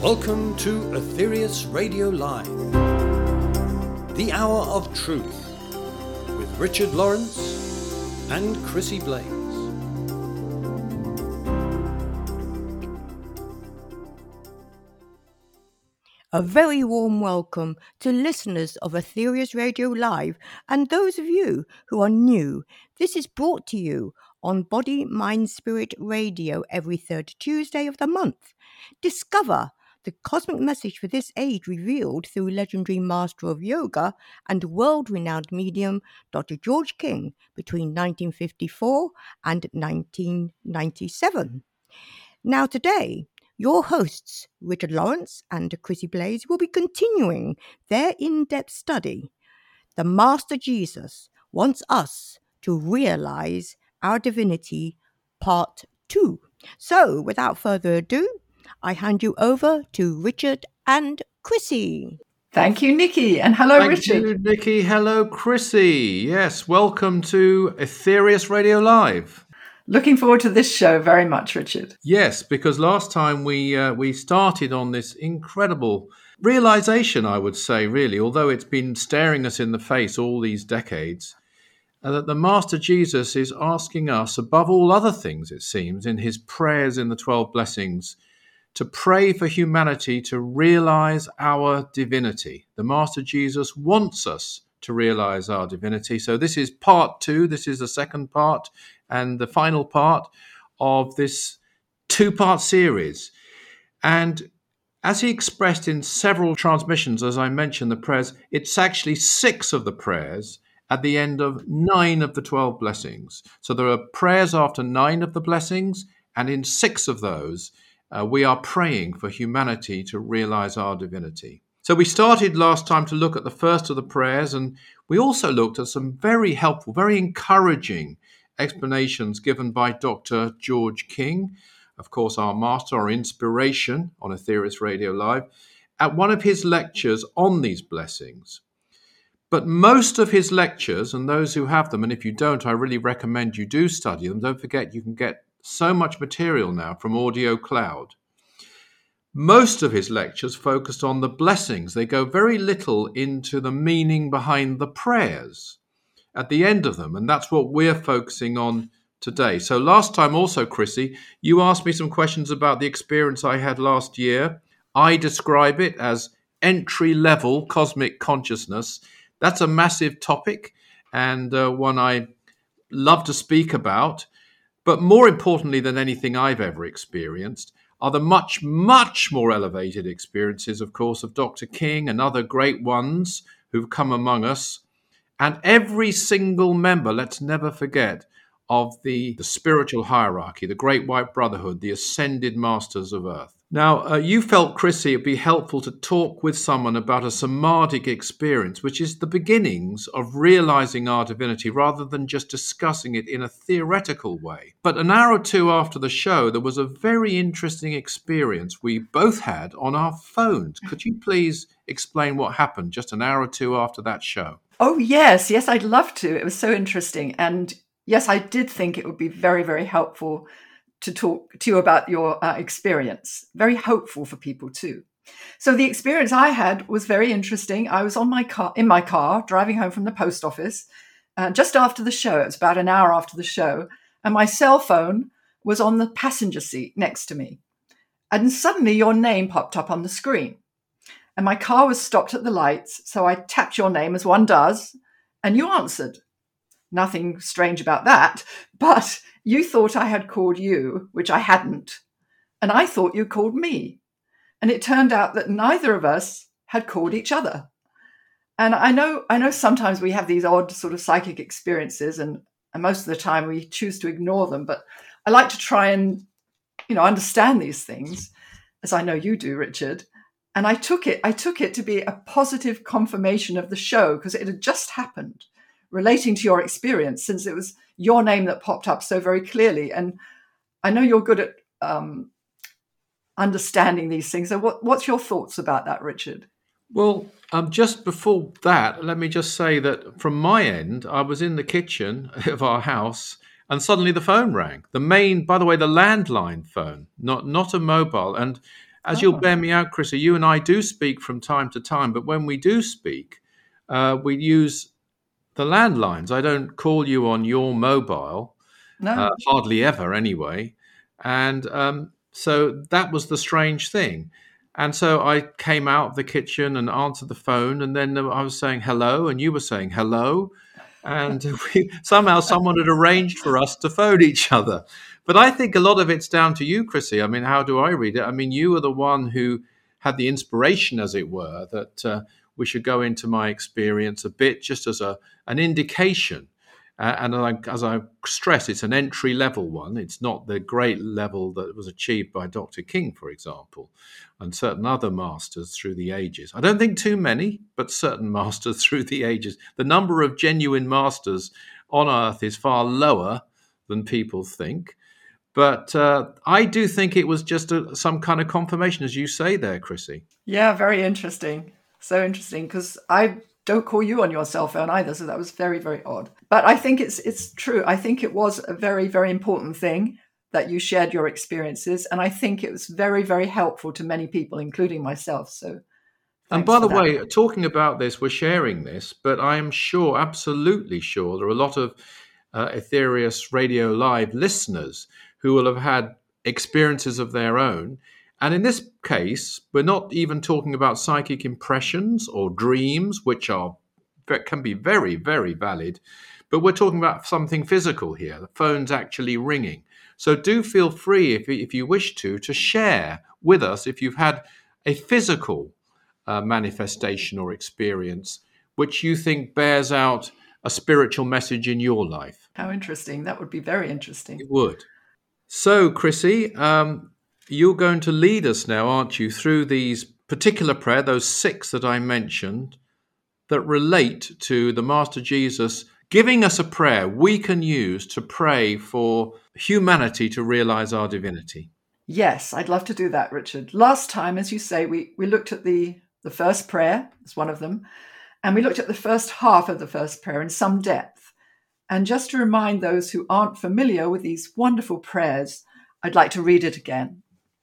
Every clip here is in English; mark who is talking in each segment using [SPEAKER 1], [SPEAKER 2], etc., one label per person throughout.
[SPEAKER 1] Welcome to Aetherius Radio Live, the hour of truth, with Richard Lawrence and Chrissy Blaze.
[SPEAKER 2] A very warm welcome to listeners of Aetherius Radio Live and those of you who are new. This is brought to you on Body, Mind, Spirit Radio every third Tuesday of the month. Discover the cosmic message for this age revealed through legendary master of yoga and world-renowned medium Dr. George King between 1954 and 1997. Now today, your hosts, Richard Lawrence and Chrissy Blaze, will be continuing their in-depth study. The Master Jesus wants us to realize our divinity, part 2. So, without further ado, I hand you over to Richard and Chrissy.
[SPEAKER 3] Thank you, Nikki, and hello, Richard.
[SPEAKER 4] Thank you, Nikki. Hello, Chrissy. Yes, welcome to Aetherius Radio Live.
[SPEAKER 3] Looking forward to this show very much, Richard.
[SPEAKER 4] Yes, because last time we started on this incredible realization, I would say, really, although it's been staring us in the face all these decades, that the Master Jesus is asking us, above all other things, it seems, in his prayers in the 12 blessings, to pray for humanity to realize our divinity. The Master Jesus wants us to realize our divinity. So this is part 2. This is the second part and the final part of this 2-part series. And as he expressed in several transmissions, as I mentioned, the prayers, it's actually 6 of the prayers at the end of 9 of the 12 blessings. So there are prayers after 9 of the blessings, and in 6 of those, we are praying for humanity to realize our divinity. So we started last time to look at the first of the prayers, and we also looked at some very helpful, very encouraging explanations given by Dr. George King, of course, our master, our inspiration on Aetherius Radio Live, at one of his lectures on these blessings. But most of his lectures, and those who have them, and if you don't, I really recommend you do study them. Don't forget, you can get so much material now from Audio Cloud. Most of his lectures focused on the blessings. They go very little into the meaning behind the prayers at the end of them, and that's what we're focusing on today. So last time also, Chrissy, you asked me some questions about the experience I had last year. I describe it as entry-level cosmic consciousness. That's a massive topic and one I love to speak about. But more importantly than anything I've ever experienced are the much, much more elevated experiences, of course, of Dr. King and other great ones who've come among us. And every single member, let's never forget, of the spiritual hierarchy, the Great White Brotherhood, the ascended masters of earth. Now, you felt, Chrissy, it'd be helpful to talk with someone about a samadhic experience, which is the beginnings of realizing our divinity rather than just discussing it in a theoretical way. But an hour or two after the show, there was a very interesting experience we both had on our phones. Could you please explain what happened just an hour or two after that show?
[SPEAKER 3] Oh, yes, I'd love to. It was so interesting. And yes, I did think it would be very, very helpful to talk to you about your experience. Very hopeful for people too. So the experience I had was very interesting. I was in my car, driving home from the post office, just after the show. It was about an hour after the show. And my cell phone was on the passenger seat next to me. And suddenly your name popped up on the screen. And my car was stopped at the lights. So I tapped your name as one does, and you answered. Nothing strange about that, but you thought I had called you, which I hadn't, and I thought you called me. And it turned out that neither of us had called each other. And I know sometimes we have these odd sort of psychic experiences, and most of the time we choose to ignore them, but I like to try and, understand these things, as I know you do, Richard. And I took it to be a positive confirmation of the show, because it had just happened, relating to your experience, since it was your name that popped up so very clearly. And I know you're good at understanding these things. So what's your thoughts about that, Richard?
[SPEAKER 4] Well, just before that, let me just say that from my end, I was in the kitchen of our house and suddenly the phone rang. The landline phone, not a mobile. And as you'll bear me out, Chrissy, you and I do speak from time to time, but when we do speak, we use the landlines. I don't call you on your mobile, hardly ever anyway. And so that was the strange thing. And so I came out of the kitchen and answered the phone, and then I was saying hello, and you were saying hello. And somehow someone had arranged for us to phone each other. But I think a lot of it's down to you, Chrissy. I mean, how do I read it? I mean, you were the one who had the inspiration, as it were, that we should go into my experience a bit, just as an indication. And as I stress, it's an entry-level one. It's not the great level that was achieved by Dr. King, for example, and certain other masters through the ages. I don't think too many, but certain masters through the ages. The number of genuine masters on earth is far lower than people think. But I do think it was just some kind of confirmation, as you say there, Chrissy.
[SPEAKER 3] Yeah, very interesting. So interesting, because I don't call you on your cell phone either, so that was very, very odd. But I think it's true. I think it was a very, very important thing that you shared your experiences, and I think it was very, very helpful to many people, including myself. So,
[SPEAKER 4] and by the way, talking about this, we're sharing this, but I am sure, absolutely sure, there are a lot of Aetherius Radio Live listeners who will have had experiences of their own. And in this case, we're not even talking about psychic impressions or dreams, which can be very, very valid, but we're talking about something physical here. The phone's actually ringing. So do feel free, if you wish to share with us if you've had a physical manifestation or experience which you think bears out a spiritual message in your life.
[SPEAKER 3] How interesting. That would be very interesting.
[SPEAKER 4] It would. So, Chrissy, you're going to lead us now, aren't you, through these particular prayer, those 6 that I mentioned, that relate to the Master Jesus giving us a prayer we can use to pray for humanity to realize our divinity.
[SPEAKER 3] Yes, I'd love to do that, Richard. Last time, as you say, we looked at the first prayer, as one of them, and we looked at the first half of the first prayer in some depth. And just to remind those who aren't familiar with these wonderful prayers, I'd like to read it again.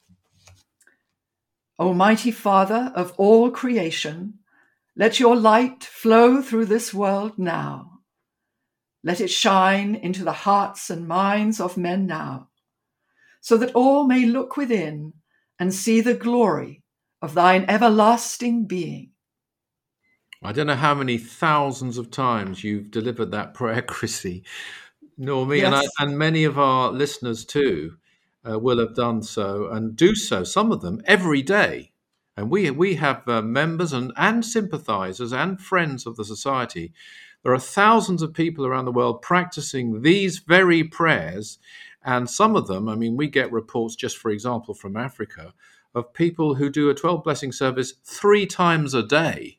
[SPEAKER 3] Almighty Father of all creation, let your light flow through this world now. Let it shine into the hearts and minds of men now, so that all may look within and see the glory of thine everlasting being.
[SPEAKER 4] I don't know how many thousands of times you've delivered that prayer, Chrissy, nor me, yes. and many of our listeners too will have done so and do so, some of them every day. And we have members and sympathizers and friends of the society. There are thousands of people around the world practicing these very prayers. And some of them, I mean, we get reports, just for example, from Africa, of people who do a 12 blessing service 3 times a day.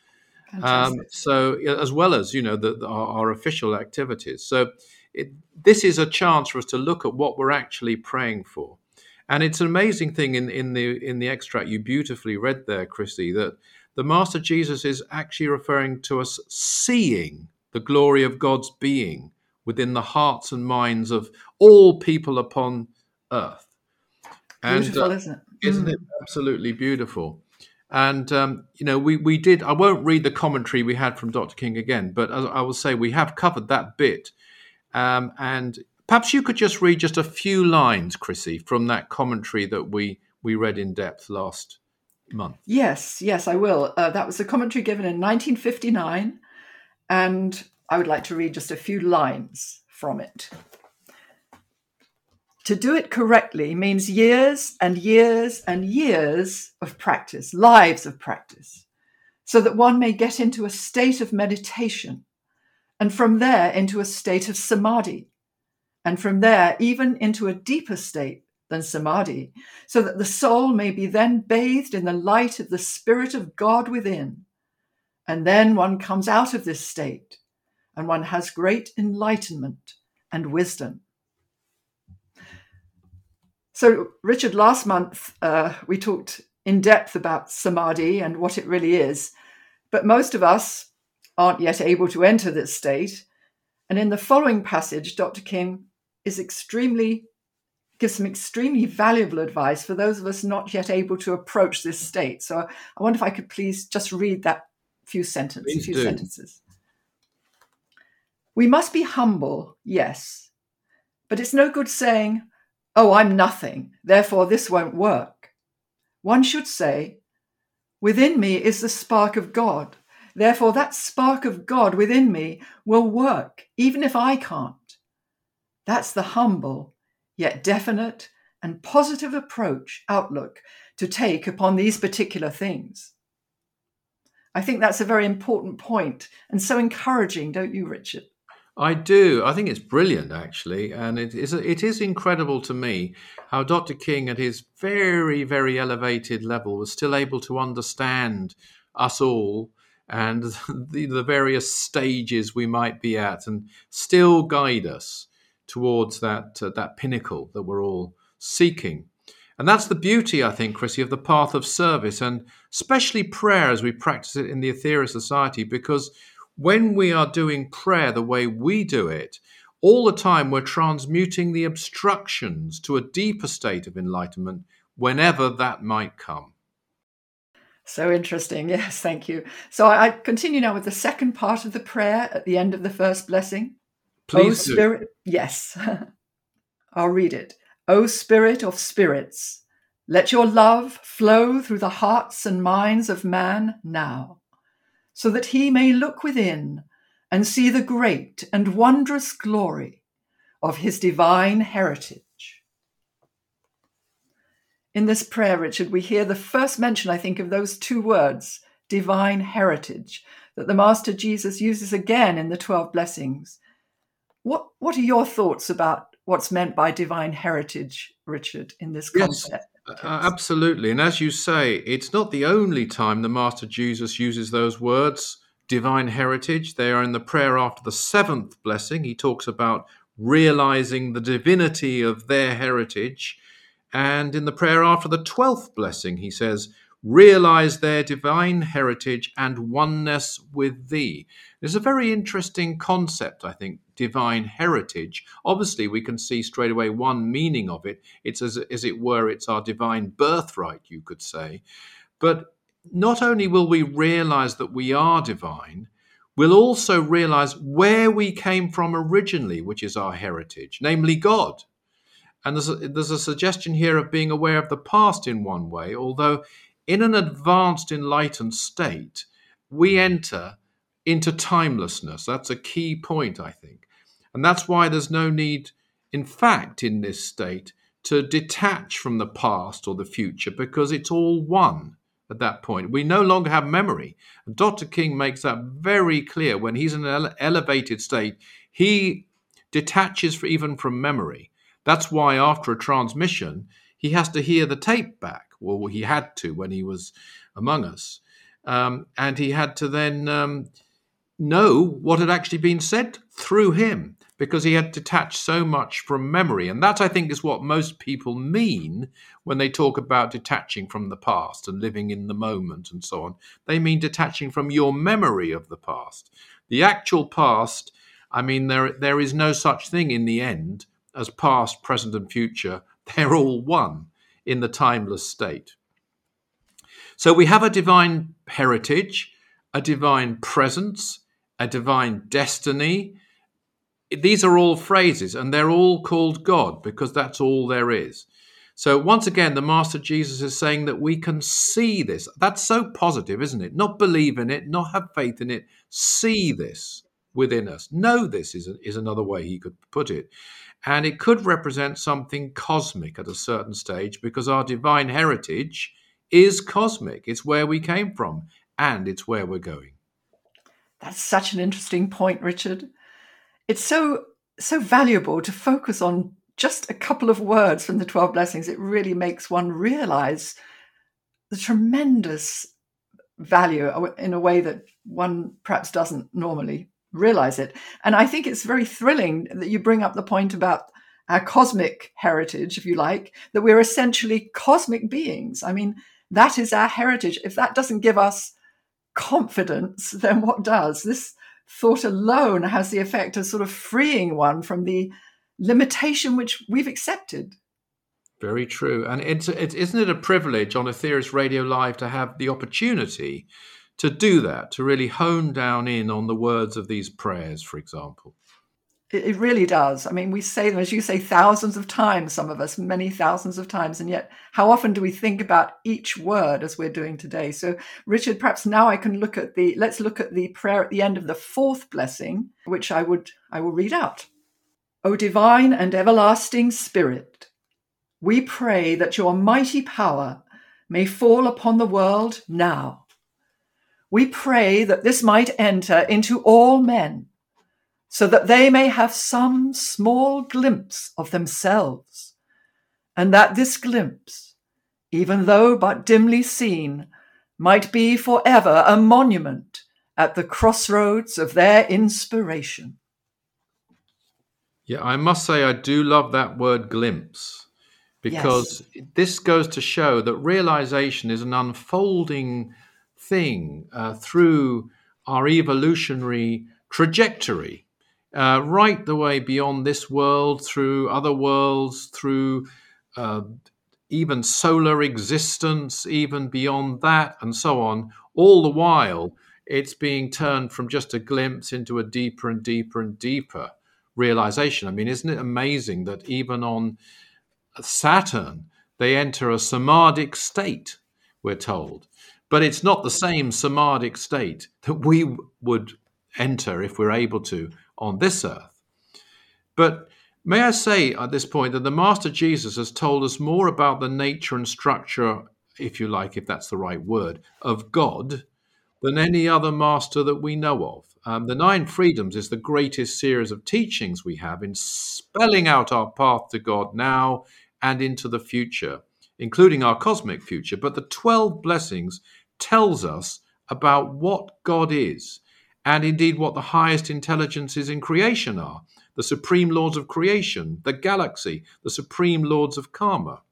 [SPEAKER 4] So as well as, our official activities. So this is a chance for us to look at what we're actually praying for. And it's an amazing thing in the extract you beautifully read there, Chrissy, that the Master Jesus is actually referring to us seeing the glory of God's being within the hearts and minds of all people upon earth.
[SPEAKER 3] Beautiful, isn't it?
[SPEAKER 4] Isn't it absolutely beautiful? And, we did, I won't read the commentary we had from Dr. King again, but I will say we have covered that bit. And perhaps you could just read just a few lines, Chrissy, from that commentary that we read in depth last month.
[SPEAKER 3] Yes, I will. That was a commentary given in 1959, and I would like to read just a few lines from it. To do it correctly means years and years and years of practice, lives of practice, so that one may get into a state of meditation, and from there into a state of samadhi, and from there even into a deeper state than samadhi, so that the soul may be then bathed in the light of the Spirit of God within. And then one comes out of this state, and one has great enlightenment and wisdom. So, Richard, last month we talked in depth about samadhi and what it really is, but most of us aren't yet able to enter this state. And in the following passage, Dr. King is extremely gives some extremely valuable advice for those of us not yet able to approach this state. So I wonder if I could please just read that few sentences. We must be humble, yes, but it's no good saying, "Oh, I'm nothing, therefore this won't work." One should say, "Within me is the spark of God, therefore that spark of God within me will work, even if I can't." That's the humble, yet definite and positive outlook to take upon these particular things. I think that's a very important point and so encouraging, don't you, Richard?
[SPEAKER 4] I do. I think it's brilliant, actually. And it is incredible to me how Dr. King, at his very, very elevated level, was still able to understand us all and the various stages we might be at and still guide us towards that pinnacle that we're all seeking. And that's the beauty, I think, Chrissy, of the path of service, and especially prayer as we practice it in the Aetherius Society, because when we are doing prayer the way we do it, all the time we're transmuting the obstructions to a deeper state of enlightenment whenever that might come.
[SPEAKER 3] So interesting. Yes, thank you. So I continue now with the second part of the prayer at the end of the first blessing.
[SPEAKER 4] Please
[SPEAKER 3] do. Spirit, yes, I'll read it. O Spirit of spirits, let your love flow through the hearts and minds of man now, so that he may look within and see the great and wondrous glory of his divine heritage. In this prayer, Richard, we hear the first mention, I think, of those two words, divine heritage, that the Master Jesus uses again in the 12 blessings. What are your thoughts about what's meant by divine heritage, Richard, in this concept?
[SPEAKER 4] Yes, absolutely. And as you say, it's not the only time the Master Jesus uses those words, divine heritage. They are in the prayer after the 7th blessing. He talks about realizing the divinity of their heritage. And in the prayer after the 12th blessing, he says, realize their divine heritage and oneness with thee. It's a very interesting concept, I think, divine heritage. Obviously, we can see straight away one meaning of it. It's as it were, it's our divine birthright, you could say. But not only will we realize that we are divine, we'll also realize where we came from originally, which is our heritage, namely God. And there's a suggestion here of being aware of the past in one way, although in an advanced enlightened state, we enter into timelessness. That's a key point, I think. And that's why there's no need, in fact, in this state, to detach from the past or the future, because it's all one at that point. We no longer have memory. And Dr. King makes that very clear. When he's in an elevated state, he detaches even from memory. That's why after a transmission, he has to hear the tape back. Well, he had to when he was among us. And he had to then know what had actually been said through him, because he had detached so much from memory. And that, I think, is what most people mean when they talk about detaching from the past and living in the moment and so on. They mean detaching from your memory of the past. The actual past, I mean, there is no such thing in the end as past, present, and future. They're all one in the timeless state. So we have a divine heritage, a divine presence, a divine destiny. These are all phrases, and they're all called God because that's all there is. So once again, the Master Jesus is saying that we can see this. That's so positive, isn't it? Not believe in it, not have faith in it, see this within us. Know this is another way he could put it. And it could represent something cosmic at a certain stage, because our divine heritage is cosmic. It's where we came from, and it's where we're going.
[SPEAKER 3] That's such an interesting point, Richard. It's so valuable to focus on just a couple of words from the 12 blessings. It really makes one realize the tremendous value in a way that one perhaps doesn't normally realize it. And I think it's very thrilling that you bring up the point about our cosmic heritage, if you like, that we're essentially cosmic beings. I mean, that is our heritage. If that doesn't give us confidence, then what does? This thought alone has the effect of sort of freeing one from the limitation which we've accepted.
[SPEAKER 4] Very true. And isn't it a privilege on Aetherius Radio Live to have the opportunity to do that, to really hone down in on the words of these prayers, for example?
[SPEAKER 3] It really does. I mean, we say them, as you say, thousands of times, some of us, many thousands of times. And yet, how often do we think about each word as we're doing today? So, Richard, perhaps now let's look at the prayer at the end of the fourth blessing, which I will read out. O divine and everlasting Spirit, we pray that your mighty power may fall upon the world now. We pray that this might enter into all men, so that they may have some small glimpse of themselves, and that this glimpse, even though but dimly seen, might be forever a monument at the crossroads of their inspiration.
[SPEAKER 4] Yeah, I must say I do love that word glimpse, because this goes to show that realization is an unfolding thing through our evolutionary trajectory, right the way beyond this world, through other worlds, through even solar existence, even beyond that, and so on. All the while, it's being turned from just a glimpse into a deeper and deeper and deeper realization. I mean, isn't it amazing that even on Saturn, they enter a samadhic state, we're told. But it's not the same samadhic state that we would enter if we're able to on this earth. But may I say at this point that the Master Jesus has told us more about the nature and structure, if you like, if that's the right word, of God than any other master that we know of. The Nine Freedoms is the greatest series of teachings we have in spelling out our path to God now and into the future, including our cosmic future. But the 12 blessings tells us about what God is, and indeed what the highest intelligences in creation are, the supreme lords of creation, the galaxy, the supreme lords of karma.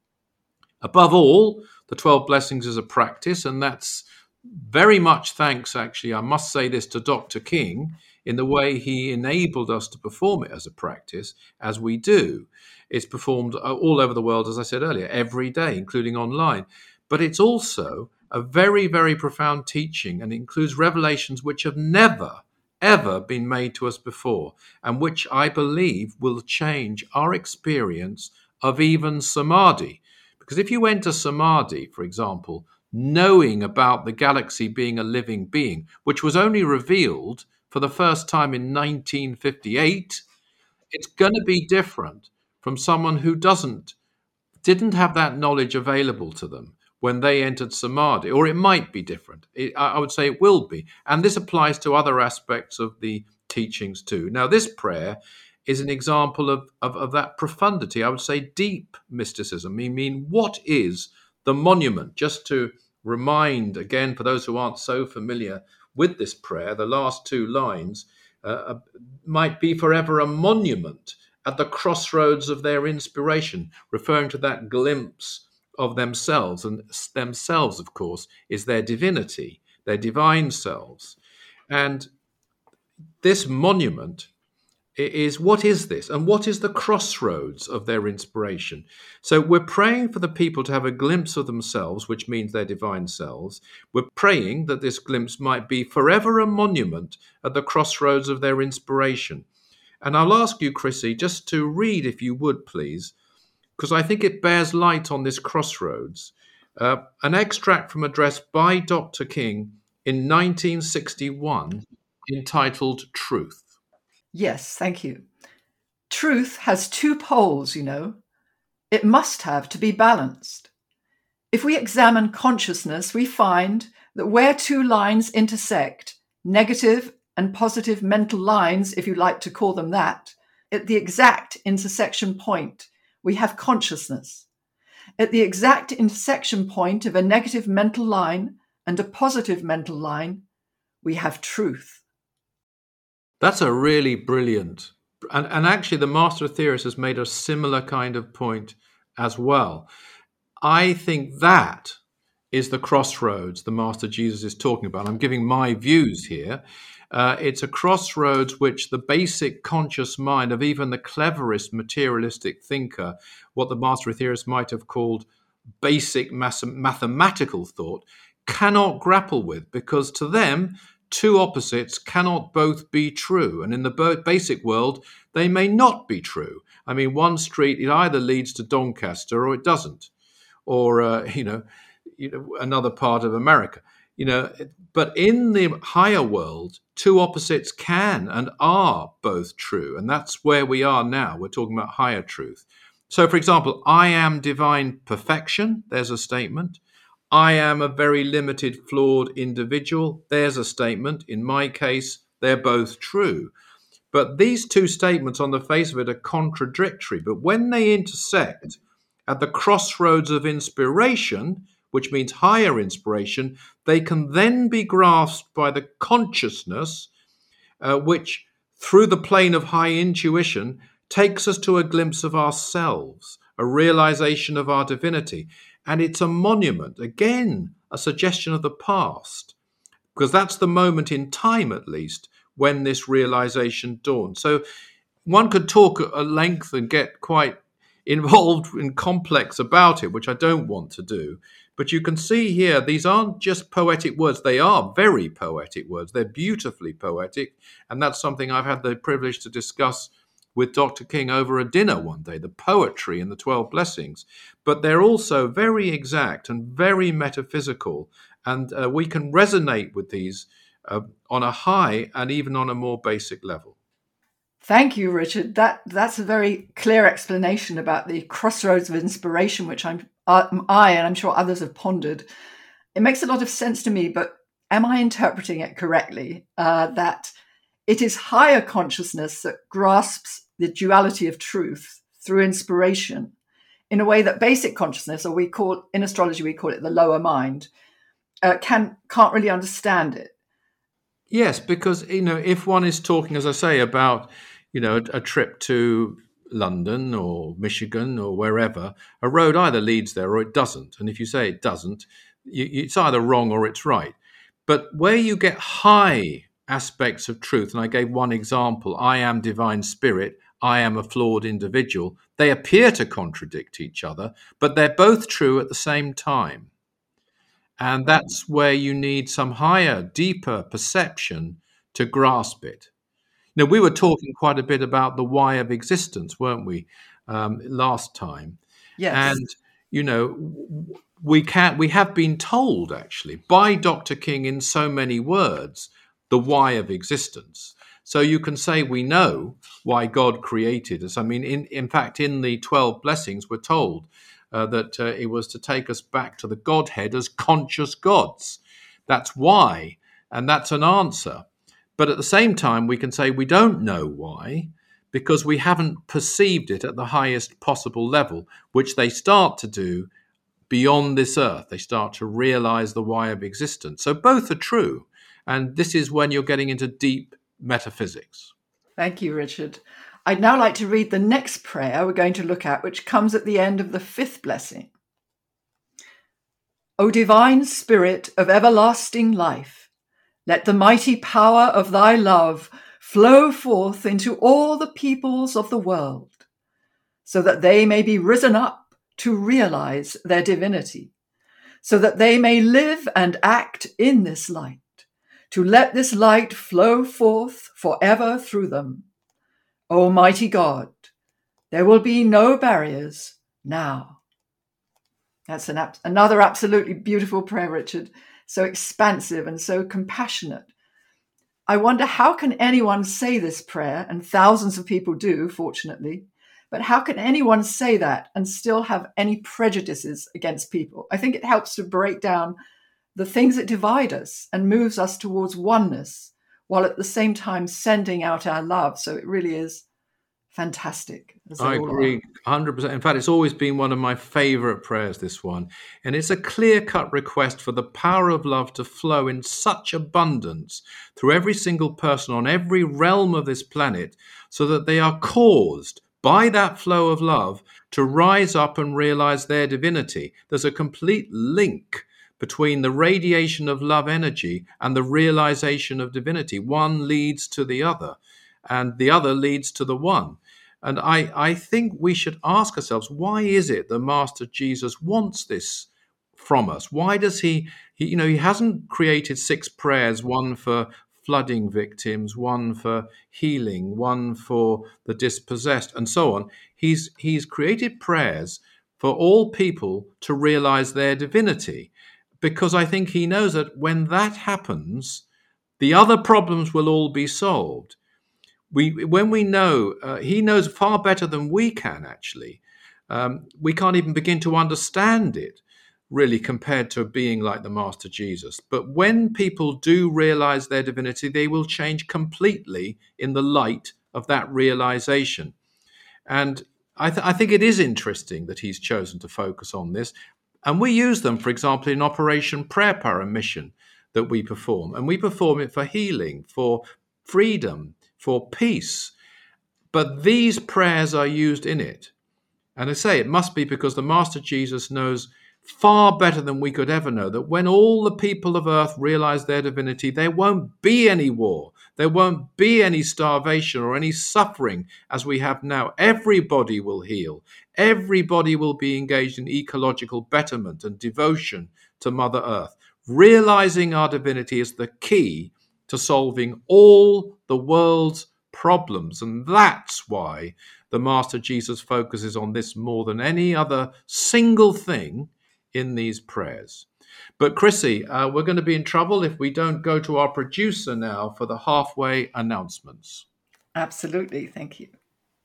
[SPEAKER 4] Above all, the 12 blessings is a practice, and that's very much thanks, actually, I must say this, to Dr. King in the way he enabled us to perform it as a practice, as we do. It's performed all over the world, as I said earlier, every day, including online. But it's also a very, very profound teaching, and includes revelations which have never, ever been made to us before, and which I believe will change our experience of even samadhi. Because if you enter samadhi, for example, knowing about the galaxy being a living being, which was only revealed for the first time in 1958, it's going to be different from someone who didn't have that knowledge available to them when they entered samadhi, or it might be different. I would say it will be. And this applies to other aspects of the teachings too. Now, this prayer is an example of that profundity, I would say deep mysticism. I mean, what is the monument? Just to remind again, for those who aren't so familiar with this prayer, the last two lines might be forever a monument at the crossroads of their inspiration, referring to that glimpse of themselves. And themselves, of course, is their divinity, their divine selves. And this monument is, what is this? And what is the crossroads of their inspiration? So we're praying for the people to have a glimpse of themselves, which means their divine selves. We're praying that this glimpse might be forever a monument at the crossroads of their inspiration. And I'll ask you, Chrissy, just to read, if you would, please, because I think it bears light on this crossroads. An extract from address by Dr. King in 1961 entitled Truth.
[SPEAKER 3] Yes, thank you. Truth has two poles, you know. It must have to be balanced. If we examine consciousness, we find that where two lines intersect, negative and positive mental lines, if you like to call them that, at the exact intersection point, we have consciousness. At the exact intersection point of a negative mental line and a positive mental line, we have truth.
[SPEAKER 4] That's a really brilliant, and actually the Master Aetherius has made a similar kind of point as well. I think that is the crossroads the Master Jesus is talking about. I'm giving my views here. It's a crossroads which the basic conscious mind of even the cleverest materialistic thinker, what the Master Aetherius might have called basic mathematical thought, cannot grapple with, because to them, two opposites cannot both be true. And in the basic world, they may not be true. I mean, one street, it either leads to Doncaster or it doesn't, or, another part of America. But in the higher world, two opposites can and are both true. And that's where we are now. We're talking about higher truth. So, for example, I am divine perfection. There's a statement. I am a very limited, flawed individual. There's a statement. In my case, they're both true. But these two statements on the face of it are contradictory. But when they intersect at the crossroads of inspiration, which means higher inspiration, they can then be grasped by the consciousness, which, through the plane of high intuition, takes us to a glimpse of ourselves, a realization of our divinity. And it's a monument, again, a suggestion of the past, because that's the moment in time, at least, when this realization dawned. So one could talk at length and get quite involved and complex about it, which I don't want to do. But you can see here, these aren't just poetic words. They are very poetic words. They're beautifully poetic. And that's something I've had the privilege to discuss with Dr. King over a dinner one day, the poetry in the 12 blessings. But they're also very exact and very metaphysical. And we can resonate with these on a high and even on a more basic level.
[SPEAKER 3] Thank you, Richard. That's a very clear explanation about the crossroads of inspiration, which I and I'm sure others have pondered. It makes a lot of sense to me, but am I interpreting it correctly? That it is higher consciousness that grasps the duality of truth through inspiration in a way that basic consciousness, or in astrology we call it the lower mind, can't really understand it.
[SPEAKER 4] Yes, because if one is talking, as I say, about a trip to London or Michigan or wherever, a road either leads there or it doesn't. And if you say it doesn't, it's either wrong or it's right. But where you get high aspects of truth, and I gave one example, I am divine spirit, I am a flawed individual, they appear to contradict each other, but they're both true at the same time. And that's where you need some higher, deeper perception to grasp it. We were talking quite a bit about the why of existence, weren't we, last time?
[SPEAKER 3] Yes.
[SPEAKER 4] And, we have been told, actually, by Dr. King in so many words, the why of existence. So you can say we know why God created us. I mean, in fact, in the 12 blessings, we're told that it was to take us back to the Godhead as conscious gods. That's why, and that's an answer. But at the same time, we can say we don't know why, because we haven't perceived it at the highest possible level, which they start to do beyond this earth. They start to realize the why of existence. So both are true. And this is when you're getting into deep metaphysics.
[SPEAKER 3] Thank you, Richard. I'd now like to read the next prayer we're going to look at, which comes at the end of the 5th blessing. O divine spirit of everlasting life, let the mighty power of thy love flow forth into all the peoples of the world, so that they may be risen up to realize their divinity, so that they may live and act in this light, to let this light flow forth forever through them. Almighty God, there will be no barriers now. That's another absolutely beautiful prayer, Richard. So expansive and so compassionate. I wonder, how can anyone say this prayer? And thousands of people do, fortunately. But how can anyone say that and still have any prejudices against people? I think it helps to break down the things that divide us and moves us towards oneness, while at the same time sending out our love. So it really is fantastic.
[SPEAKER 4] I agree 100%. In fact, it's always been one of my favorite prayers, this one. And it's a clear-cut request for the power of love to flow in such abundance through every single person on every realm of this planet, so that they are caused by that flow of love to rise up and realize their divinity. There's a complete link between the radiation of love energy and the realization of divinity. One leads to the other, and the other leads to the one. And I think we should ask ourselves, why is it the Master Jesus wants this from us? Why does he hasn't created 6 prayers, one for flooding victims, one for healing, one for the dispossessed, and so on. He's created prayers for all people to realize their divinity, because I think he knows that when that happens, the other problems will all be solved. When we know, he knows far better than we can, actually. We can't even begin to understand it, really, compared to a being like the Master Jesus. But when people do realize their divinity, they will change completely in the light of that realization. And I think it is interesting that he's chosen to focus on this. And we use them, for example, in Operation Prayer Power Mission that we perform. And we perform it for healing, for freedom, for peace. But these prayers are used in it. And I say it must be because the Master Jesus knows far better than we could ever know that when all the people of earth realize their divinity, there won't be any war. There won't be any starvation or any suffering as we have now. Everybody will heal. Everybody will be engaged in ecological betterment and devotion to Mother Earth. Realizing our divinity is the key to solving all the world's problems. And that's why the Master Jesus focuses on this more than any other single thing in these prayers. But Chrissy, we're going to be in trouble if we don't go to our producer now for the halfway announcements.
[SPEAKER 3] Absolutely. Thank you.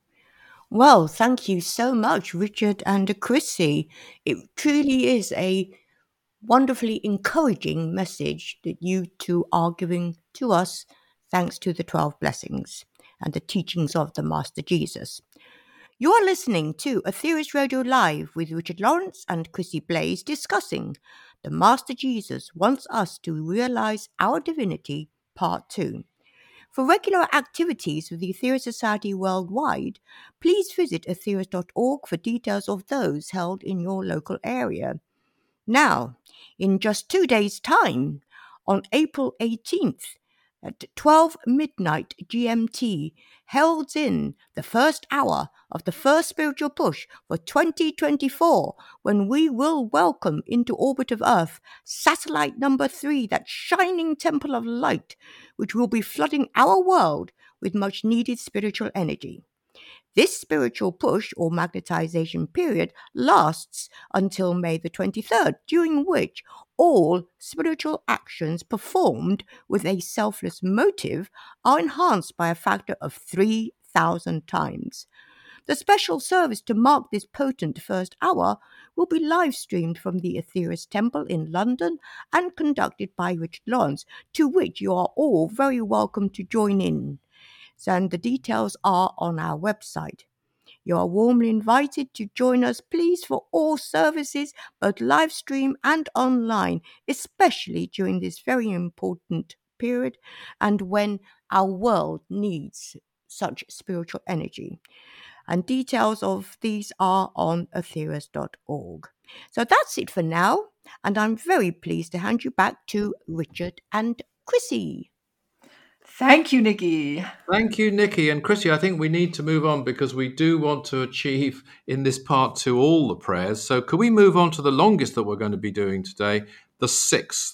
[SPEAKER 2] Well, thank you so much, Richard and Chrissy. It truly is a wonderfully encouraging message that you two are giving to us, thanks to the 12 blessings and the teachings of the Master Jesus. You are listening to Aetherius Radio Live with Richard Lawrence and Chrissy Blaze discussing The Master Jesus Wants Us to Realize Our Divinity, Part 2. For regular activities with the Aetherius Society worldwide, please visit aetherius.org for details of those held in your local area. Now, in just 2 days' time, on April 18th, at 12 midnight GMT, heralds in the first hour of the first spiritual push for 2024, when we will welcome into orbit of Earth satellite number 3, that shining temple of light, which will be flooding our world with much needed spiritual energy. This spiritual push or magnetization period lasts until May the 23rd, during which all spiritual actions performed with a selfless motive are enhanced by a factor of 3,000 times. The special service to mark this potent first hour will be live streamed from the Aetherius Temple in London and conducted by Richard Lawrence, to which you are all very welcome to join in. And the details are on our website. You are warmly invited to join us, please, for all services, both live stream and online, especially during this very important period and when our world needs such spiritual energy. And details of these are on aetherius.org. So that's it for now, and I'm very pleased to hand you back to Richard and Chrissy.
[SPEAKER 3] Thank you, Nikki.
[SPEAKER 4] Thank you, Nikki. And Chrissy, I think we need to move on because we do want to achieve in this part 2 all the prayers. So could we move on to the longest that we're going to be doing today, the 6th?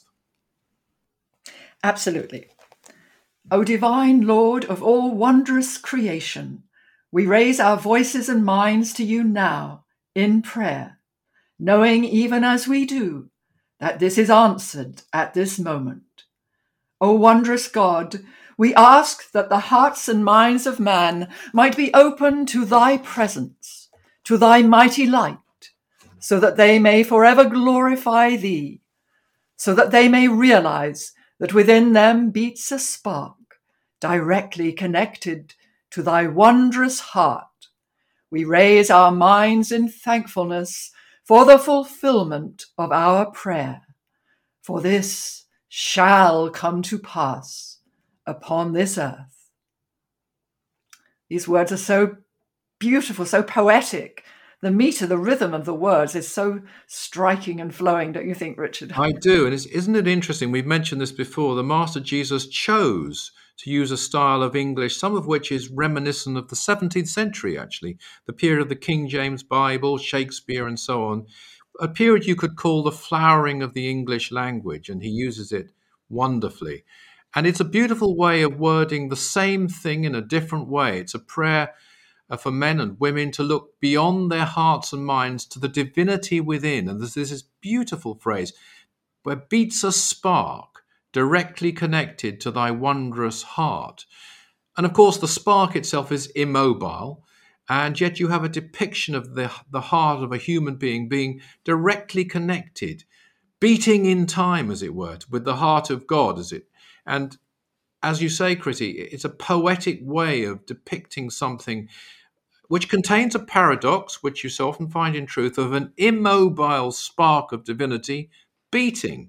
[SPEAKER 3] Absolutely. O divine Lord of all wondrous creation, we raise our voices and minds to you now in prayer, knowing even as we do that this is answered at this moment. O wondrous God, we ask that the hearts and minds of man might be open to thy presence, to thy mighty light, so that they may forever glorify thee, so that they may realize that within them beats a spark directly connected to thy wondrous heart. We raise our minds in thankfulness for the fulfillment of our prayer, for this shall come to pass upon this earth. These words are so beautiful, so poetic. the meter, the rhythm of the words is so striking and flowing, don't you think, Richard?
[SPEAKER 4] I do. And isn't it interesting? We've mentioned this before. The Master Jesus chose to use a style of English, some of which is reminiscent of the 17th century, actually, the period of the King James Bible, Shakespeare, and so on. A period you could call the flowering of the English language, and he uses it wonderfully. And it's a beautiful way of wording the same thing in a different way. It's a prayer for men and women to look beyond their hearts and minds to the divinity within. And there's this beautiful phrase, where beats a spark directly connected to thy wondrous heart. And of course, the spark itself is immobile, and yet you have a depiction of the heart of a human being directly connected, beating in time, as it were, with the heart of God, and as you say, Chrissy, it's a poetic way of depicting something which contains a paradox, which you so often find in truth, of an immobile spark of divinity beating.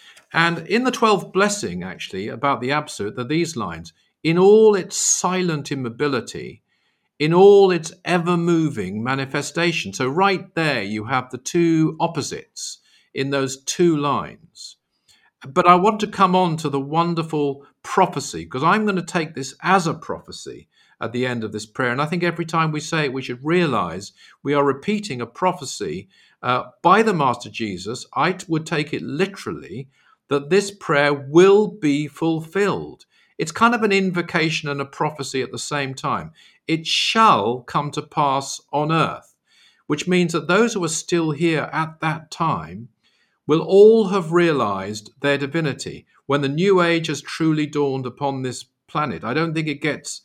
[SPEAKER 4] And in the 12th blessing, actually, about the Absolute, there are these lines: in all its silent immobility, in all its ever-moving manifestation. So right there you have the two opposites in those two lines. But I want to come on to the wonderful prophecy, because I'm going to take this as a prophecy at the end of this prayer. And I think every time we say it, we should realize we are repeating a prophecy by the Master Jesus. I would take it literally that this prayer will be fulfilled. It's kind of an invocation and a prophecy at the same time. It shall come to pass on earth, which means that those who are still here at that time will all have realized their divinity when the new age has truly dawned upon this planet. I don't think it gets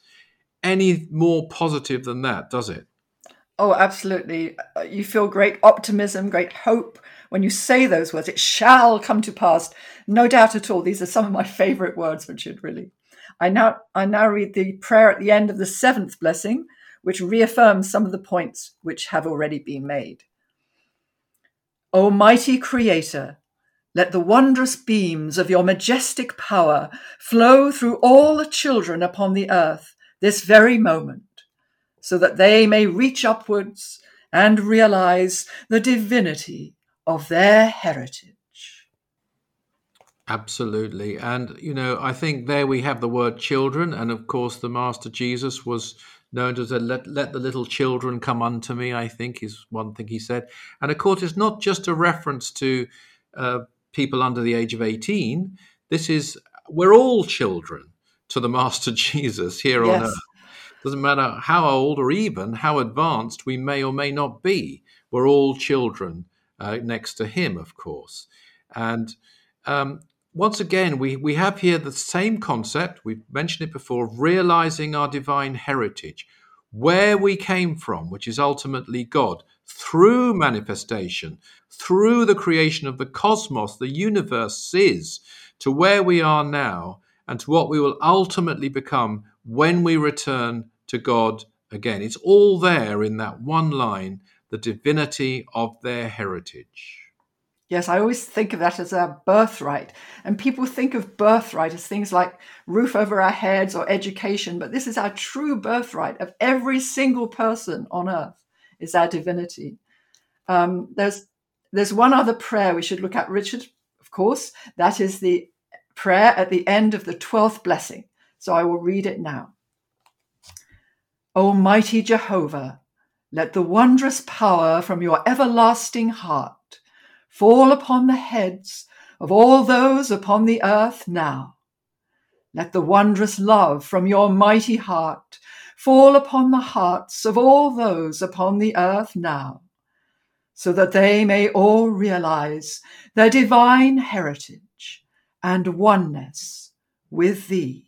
[SPEAKER 4] any more positive than that, does it?
[SPEAKER 3] Oh, absolutely. You feel great optimism, great hope when you say those words. It shall come to pass. No doubt at all. These are some of my favorite words, Richard, really. I now read the prayer at the end of the 7th blessing, which reaffirms some of the points which have already been made. O mighty Creator, let the wondrous beams of your majestic power flow through all the children upon the earth this very moment, so that they may reach upwards and realize the divinity of their heritage.
[SPEAKER 4] Absolutely. And, I think there we have the word children. And of course, the Master Jesus was known as let the little children come unto me, I think is one thing he said. And of course, it's not just a reference to people under the age of 18. We're all children to the Master Jesus here on earth. Doesn't matter how old or even how advanced we may or may not be. We're all children next to him, of course. And once again, we have here the same concept, we've mentioned it before, of realizing our divine heritage, where we came from, which is ultimately God, through manifestation, through the creation of the cosmos, the universes, to where we are now, and to what we will ultimately become when we return to God again. It's all there in that one line, the divinity of their heritage.
[SPEAKER 3] Yes, I always think of that as our birthright. And people think of birthright as things like roof over our heads or education, but this is our true birthright of every single person on earth, is our divinity. There's one other prayer we should look at, Richard, of course. That is the prayer at the end of the 12th blessing. So I will read it now. O mighty Jehovah, let the wondrous power from your everlasting heart fall upon the heads of all those upon the earth now. Let the wondrous love from your mighty heart fall upon the hearts of all those upon the earth now, so that they may all realize their divine heritage and oneness with thee.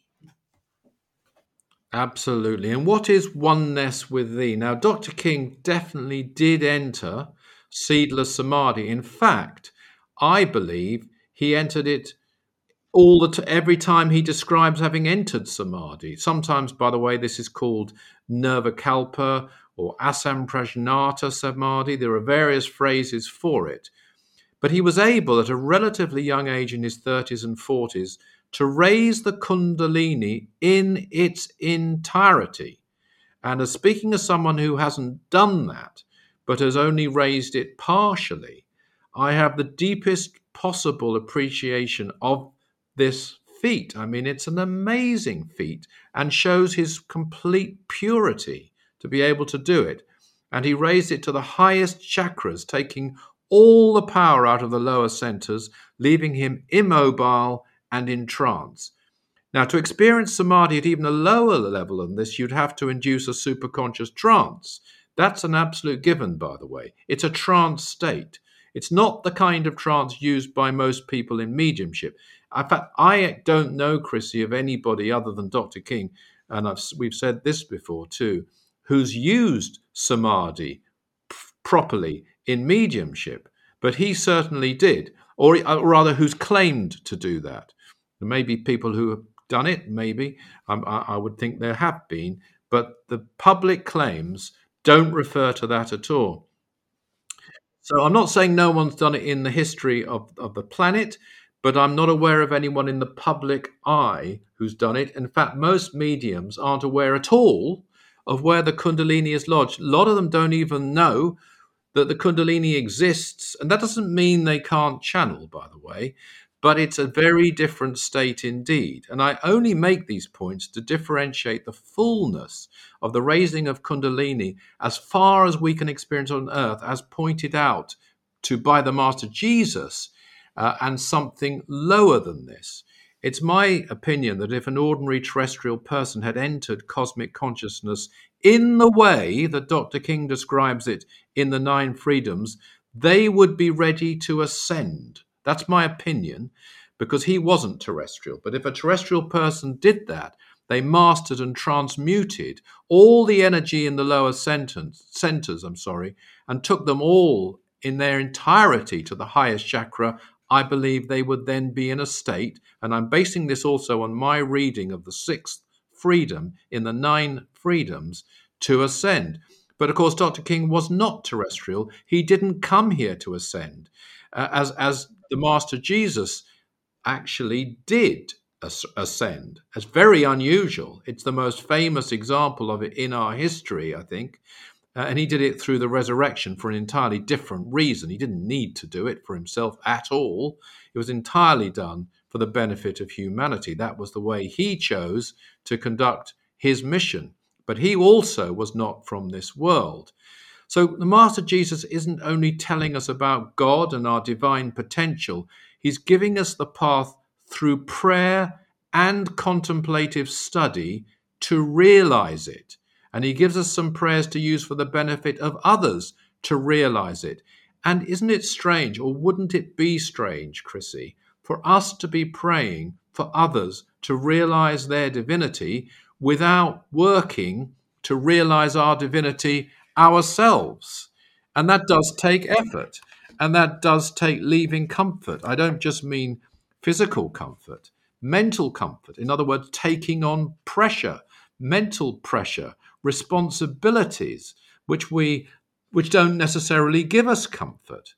[SPEAKER 4] Absolutely. And what is oneness with thee? Now, Dr. King definitely did enter seedless samadhi. In fact, I believe he entered it every time he describes having entered samadhi. Sometimes, by the way, this is called nirvikalpa or asamprajnata samadhi. There are various phrases for it. But he was able at a relatively young age, in his 30s and 40s, to raise the kundalini in its entirety. And as speaking as someone who hasn't done that, but has only raised it partially, I have the deepest possible appreciation of this feat. I mean, it's an amazing feat and shows his complete purity to be able to do it. And he raised it to the highest chakras, taking all the power out of the lower centers, leaving him immobile and in trance. Now, to experience samadhi at even a lower level than this, you'd have to induce a superconscious trance. That's an absolute given, by the way. It's a trance state. It's not the kind of trance used by most people in mediumship. In fact, I don't know, Chrissy, of anybody other than Dr. King, and we've said this before too, who's used samadhi properly in mediumship. But he certainly did, or rather who's claimed to do that. There may be people who have done it, maybe. I would think there have been, but the public claims don't refer to that at all. So I'm not saying no one's done it in the history of the planet, but I'm not aware of anyone in the public eye who's done it. In fact, most mediums aren't aware at all of where the Kundalini is lodged. A lot of them don't even know that the Kundalini exists, and that doesn't mean they can't channel, by the way, but it's a very different state indeed. And I only make these points to differentiate the fullness of the raising of Kundalini as far as we can experience on earth, as pointed out to by the Master Jesus, and something lower than this. It's my opinion that if an ordinary terrestrial person had entered cosmic consciousness in the way that Dr. King describes it in the 9 Freedoms, they would be ready to ascend. That's my opinion, because he wasn't terrestrial. But if a terrestrial person did that, they mastered and transmuted all the energy in the lower centers, and took them all in their entirety to the highest chakra, I believe they would then be in a state, and I'm basing this also on my reading of the 6th freedom in the 9 Freedoms, to ascend. But of course, Dr. King was not terrestrial. He didn't come here to ascend, as the Master Jesus actually did ascend. It's very unusual. It's the most famous example of it in our history, I think. And he did it through the resurrection for an entirely different reason. He didn't need to do it for himself at all. It was entirely done for the benefit of humanity. That was the way he chose to conduct his mission. But he also was not from this world. So the Master Jesus isn't only telling us about God and our divine potential, he's giving us the path through prayer and contemplative study to realize it. And he gives us some prayers to use for the benefit of others to realize it. And isn't it strange, or wouldn't it be strange, Chrissy, for us to be praying for others to realize their divinity without working to realize our divinity ourselves? And that does take effort, and that does take leaving comfort. I don't just mean physical comfort, mental comfort. In other words, taking on pressure, mental pressure, responsibilities, which don't necessarily give us comfort.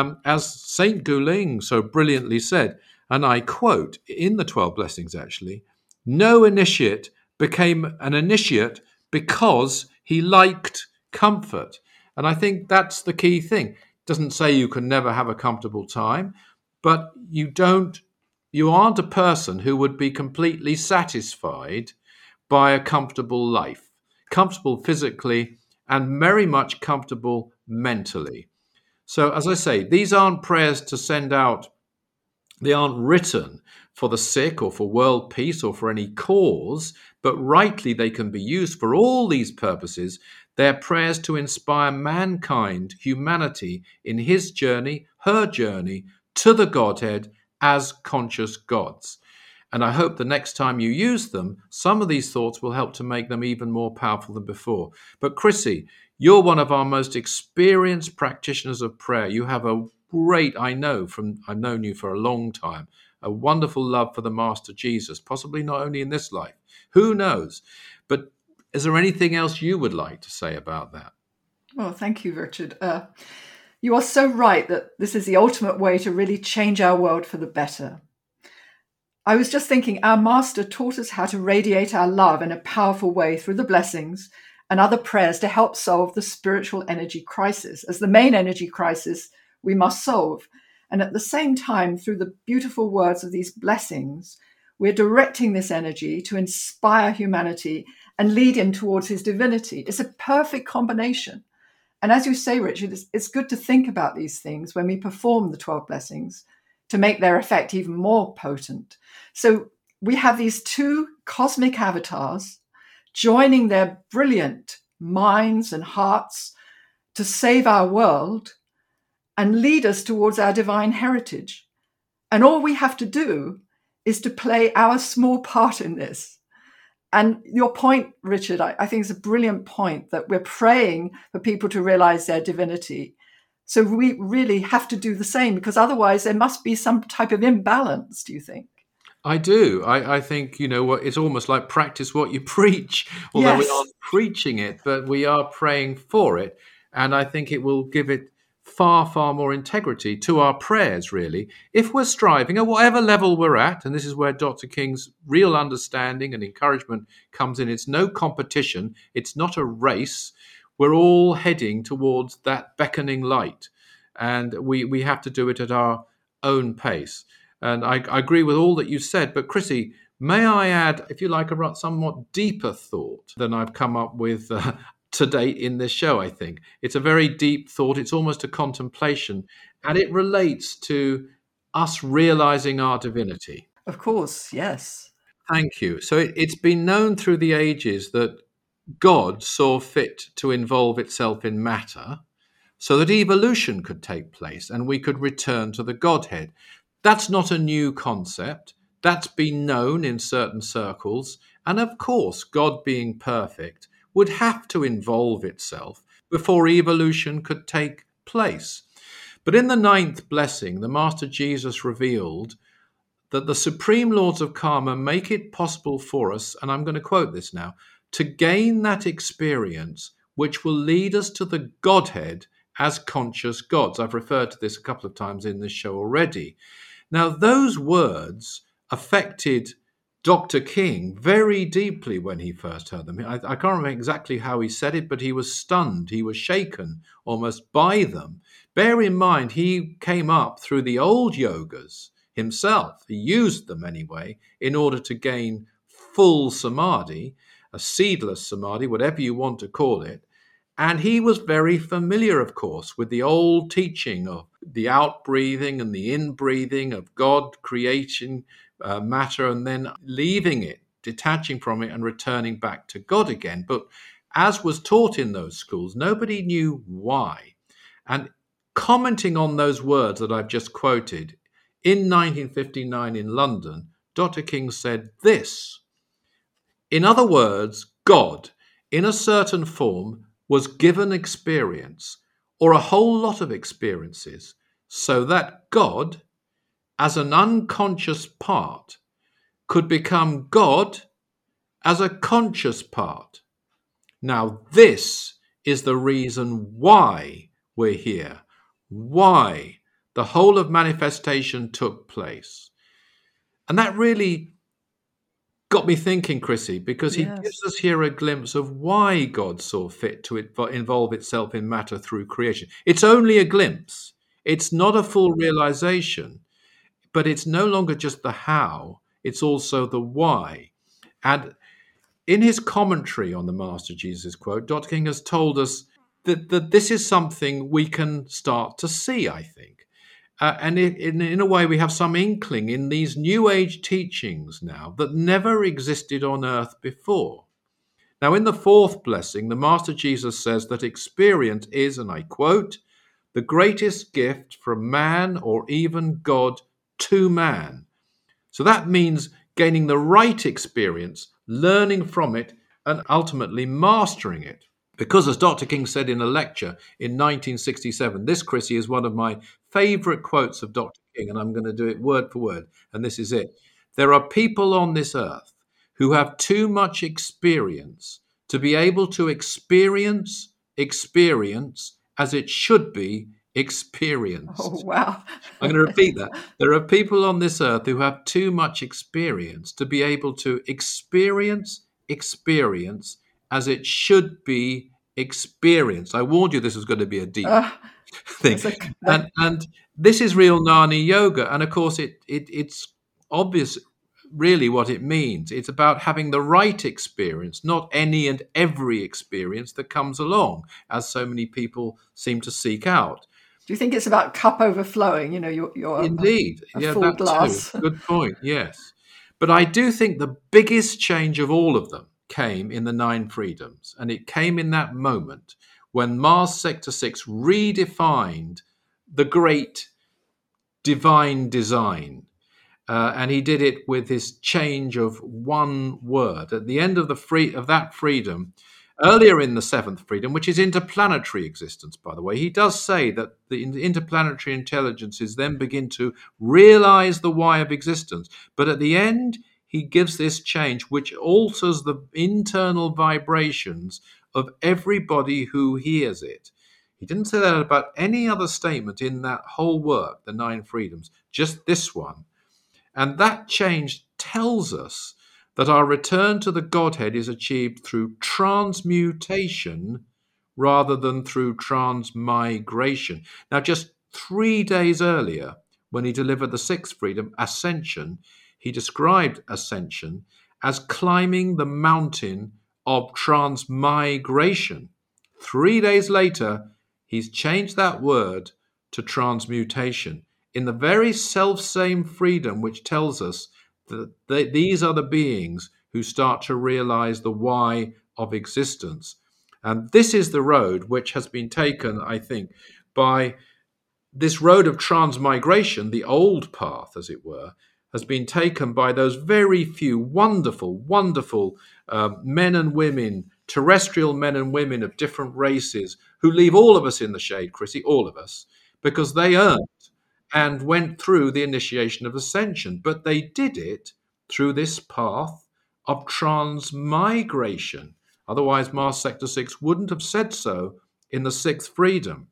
[SPEAKER 4] As Saint Guling so brilliantly said, and I quote in the 12 Blessings actually, no initiate became an initiate because he liked comfort. And I think that's the key thing. It doesn't say you can never have a comfortable time, but you aren't a person who would be completely satisfied by a comfortable life. Comfortable physically and very much comfortable mentally. So as I say, these aren't prayers to send out. They aren't written for the sick or for world peace or for any cause, but rightly they can be used for all these purposes. They're prayers to inspire mankind, humanity, in his journey, her journey to the Godhead as conscious gods. And I hope the next time you use them, some of these thoughts will help to make them even more powerful than before. But Chrissy, you're one of our most experienced practitioners of prayer. You have a great, I've known you for a long time, a wonderful love for the Master Jesus, possibly not only in this life. Who knows? But is there anything else you would like to say about that?
[SPEAKER 3] Well, thank you, Richard. You are so right that this is the ultimate way to really change our world for the better. I was just thinking, our Master taught us how to radiate our love in a powerful way through the blessings and other prayers to help solve the spiritual energy crisis as the main energy crisis we must solve. And at the same time, through the beautiful words of these blessings, we're directing this energy to inspire humanity and lead him towards his divinity. It's a perfect combination. And as you say, Richard, it's good to think about these things when we perform the 12 blessings to make their effect even more potent. So we have these two cosmic avatars joining their brilliant minds and hearts to save our world and lead us towards our divine heritage. And all we have to do is to play our small part in this. And your point, Richard, I think is a brilliant point, that we're praying for people to realize their divinity. So we really have to do the same, because otherwise there must be some type of imbalance, do you think?
[SPEAKER 4] I do. I think, it's almost like practice what you preach, although
[SPEAKER 3] Yes.
[SPEAKER 4] we aren't preaching it, but we are praying for it. And I think it will give it far, far more integrity to our prayers, really, if we're striving at whatever level we're at. And this is where Dr. King's real understanding and encouragement comes in. It's no competition. It's not a race. We're all heading towards that beckoning light. And we have to do it at our own pace. And I agree with all that you said. But Chrissy, may I add, if you like, a somewhat deeper thought than I've come up with to date in this show, I think. It's a very deep thought. It's almost a contemplation. And it relates to us realizing our divinity.
[SPEAKER 3] Of course, yes.
[SPEAKER 4] Thank you. So it's been known through the ages that God saw fit to involve itself in matter so that evolution could take place and we could return to the Godhead. That's not a new concept. That's been known in certain circles. And of course, God being perfect would have to involve itself before evolution could take place. But in the 9th blessing, the Master Jesus revealed that the supreme laws of karma make it possible for us, and I'm going to quote this now, to gain that experience which will lead us to the Godhead as conscious gods. I've referred to this a couple of times in this show already. Now, those words affected Dr. King very deeply when he first heard them. I can't remember exactly how he said it, but he was stunned. He was shaken almost by them. Bear in mind, he came up through the old yogas himself. He used them anyway in order to gain full samadhi, a seedless samadhi, whatever you want to call it. And he was very familiar, of course, with the old teaching of the outbreathing and the inbreathing of God creating matter and then leaving it, detaching from it and returning back to God again. But as was taught in those schools, nobody knew why. And commenting on those words that I've just quoted, in 1959 in London, Dr. King said this: in other words, God, in a certain form, was given experience, or a whole lot of experiences, so that God, as an unconscious part, could become God as a conscious part. Now, this is the reason why we're here, why the whole of manifestation took place. And that really got me thinking, Chrissy, because he gives us here a glimpse of why God saw fit to involve itself in matter through creation. It's only a glimpse. It's not a full realization, but it's no longer just the how, it's also the why. And in his commentary on the Master Jesus quote, Dr. King has told us that this is something we can start to see, I think. And in a way, we have some inkling in these New Age teachings now that never existed on earth before. Now, in the 4th blessing, the Master Jesus says that experience is, and I quote, the greatest gift from man or even God to man. So that means gaining the right experience, learning from it, and ultimately mastering it. Because, as Dr. King said in a lecture in 1967, this, Chrissy, is one of my favorite quotes of Dr. King, and I'm going to do it word for word, and this is it. There are people on this earth who have too much experience to be able to experience as it should be experienced.
[SPEAKER 3] Oh, wow.
[SPEAKER 4] I'm going to repeat that. There are people on this earth who have too much experience to be able to experience as it should be experienced. I warned you this was going to be a deep thing. And this is real Jnana Yoga. And of course, it's obvious really what it means. It's about having the right experience, not any and every experience that comes along, as so many people seem to seek out.
[SPEAKER 3] Do you think it's about cup overflowing? You're
[SPEAKER 4] indeed
[SPEAKER 3] a full glass.
[SPEAKER 4] Too. Good point. Yes, but I do think the biggest change of all of them came in the 9 freedoms, and it came in that moment when Mars Sector 6 redefined the great divine design. And he did it with his change of one word. At the end of that freedom, earlier in the 7th freedom, which is interplanetary existence, by the way, he does say that the interplanetary intelligences then begin to realize the why of existence. But at the end, he gives this change, which alters the internal vibrations of everybody who hears it. He didn't say that about any other statement in that whole work, the 9 freedoms, just this one. And that change tells us that our return to the Godhead is achieved through transmutation rather than through transmigration. Now, just 3 days earlier, when he delivered the 6th freedom, Ascension, he described Ascension as climbing the mountain of transmigration. 3 days later, he's changed that word to transmutation. In the very self-same freedom which tells us that these are the beings who start to realize the why of existence. And this is the road which has been taken, I think, by this road of transmigration, the old path, as it were, has been taken by those very few wonderful, wonderful men and women, terrestrial men and women of different races, who leave all of us in the shade, Chrissy, all of us, because they earned and went through the initiation of ascension. But they did it through this path of transmigration. Otherwise, Mars Sector 6 wouldn't have said so in the 6th freedom.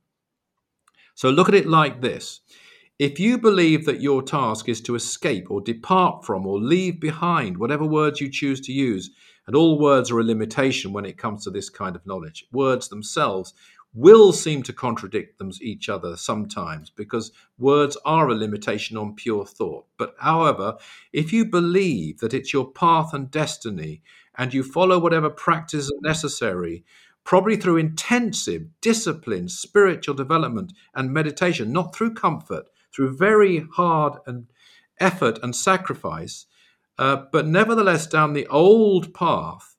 [SPEAKER 4] So look at it like this. If you believe that your task is to escape or depart from or leave behind whatever words you choose to use, and all words are a limitation when it comes to this kind of knowledge, words themselves will seem to contradict each other sometimes, because words are a limitation on pure thought. But however, if you believe that it's your path and destiny, and you follow whatever practice is necessary, probably through intensive, disciplined spiritual development and meditation, not through comfort, through very hard and effort and sacrifice, but nevertheless down the old path,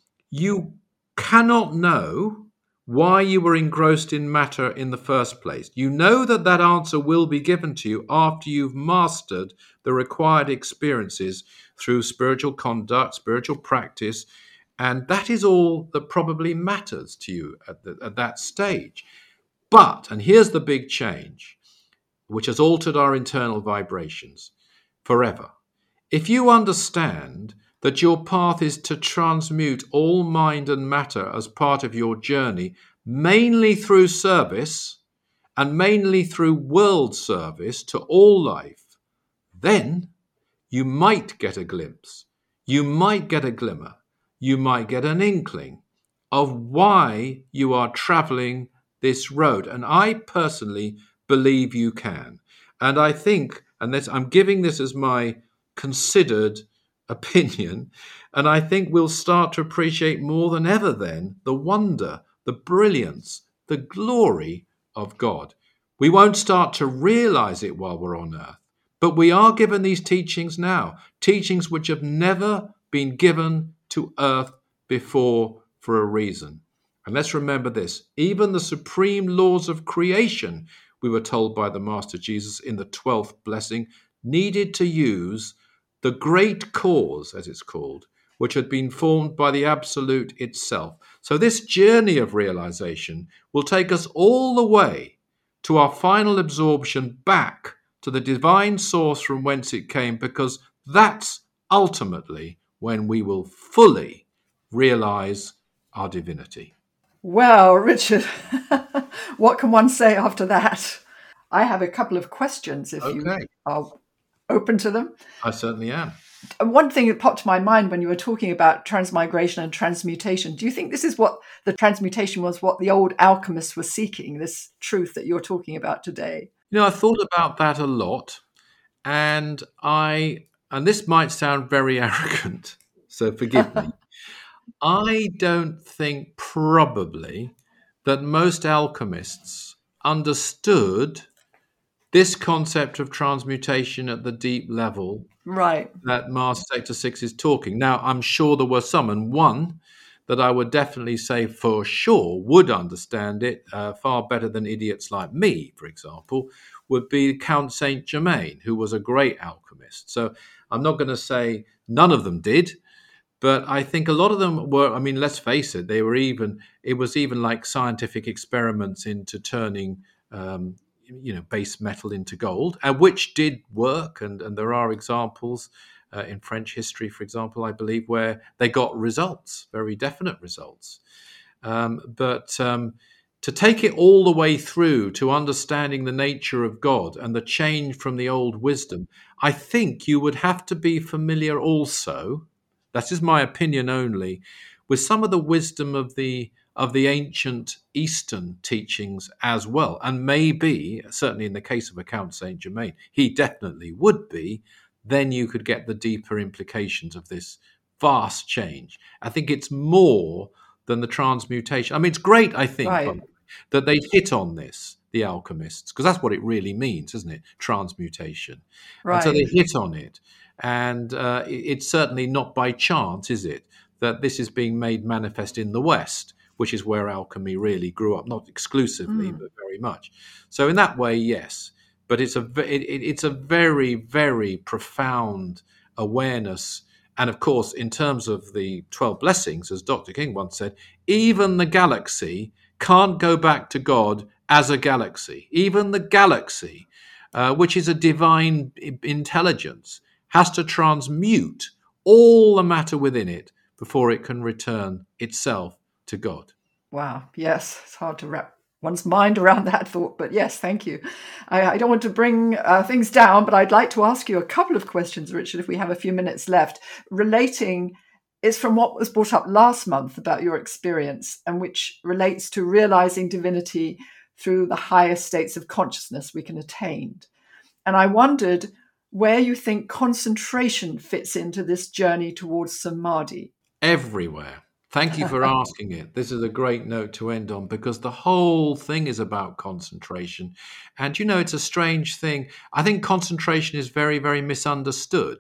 [SPEAKER 4] you cannot know why you were engrossed in matter in the first place. You know that answer will be given to you after you've mastered the required experiences through spiritual conduct, spiritual practice, and that is all that probably matters to you at that stage. But, and here's the big change, which has altered our internal vibrations forever. If you understand that your path is to transmute all mind and matter as part of your journey, mainly through service and mainly through world service to all life, then you might get a glimpse, you might get a glimmer, you might get an inkling of why you are traveling this road. And I personally believe you can. And I think, and I'm giving this as my considered opinion, and I think we'll start to appreciate more than ever then the wonder, the brilliance, the glory of God. We won't start to realize it while we're on earth, but we are given these teachings now, teachings which have never been given to earth before for a reason. And let's remember this, even the supreme laws of creation, we were told by the Master Jesus in the 12th blessing, needed to use the great cause, as it's called, which had been formed by the Absolute itself. So this journey of realization will take us all the way to our final absorption back to the divine source from whence it came, because that's ultimately when we will fully realize our divinity.
[SPEAKER 3] Well, Richard, what can one say after that? I have a couple of questions if you are open to them.
[SPEAKER 4] I certainly am.
[SPEAKER 3] one thing that popped to my mind when you were talking about transmigration and transmutation, do you think this is what the transmutation was, what the old alchemists were seeking, this truth that you're talking about today?
[SPEAKER 4] I thought about that a lot, and this might sound very arrogant, so forgive me. I don't think probably that most alchemists understood this concept of transmutation at the deep level
[SPEAKER 3] Right.
[SPEAKER 4] that Mars Sector 6 is talking. Now, I'm sure there were some, and one that I would definitely say for sure would understand it far better than idiots like me, for example, would be Count Saint-Germain, who was a great alchemist. So I'm not going to say none of them did, but I think a lot of them were, I mean, let's face it, it was even like scientific experiments into turning base metal into gold, which did work. And there are examples in French history, for example, I believe, where they got results, very definite results. But to take it all the way through to understanding the nature of God and the change from the old wisdom, I think you would have to be familiar also, that is my opinion only, with some of the wisdom of the ancient Eastern teachings as well. And maybe, certainly in the case of a Count Saint-Germain, he definitely would be. Then you could get the deeper implications of this vast change. I think it's more than the transmutation. I mean, it's great, I think,
[SPEAKER 3] Right.
[SPEAKER 4] that they hit on this, the alchemists, because that's what it really means, isn't it? Transmutation.
[SPEAKER 3] Right.
[SPEAKER 4] And so they hit on it. And it's certainly not by chance, is it, that this is being made manifest in the West, which is where alchemy really grew up, not exclusively, but very much. So in that way, yes. But it's a very, very profound awareness. And of course, in terms of the 12 blessings, as Dr. King once said, even the galaxy can't go back to God as a galaxy. Even the galaxy, which is a divine intelligence, has to transmute all the matter within it before it can return itself to God.
[SPEAKER 3] Wow. Yes. It's hard to wrap one's mind around that thought, but yes, thank you. I don't want to bring things down, but I'd like to ask you a couple of questions, Richard, if we have a few minutes left, relating, it's from what was brought up last month about your experience, and which relates to realizing divinity through the higher states of consciousness we can attain. And I wondered where you think concentration fits into this journey towards samadhi.
[SPEAKER 4] Everywhere. Thank you for asking it. This is a great note to end on, because the whole thing is about concentration. And, it's a strange thing. I think concentration is very, very misunderstood.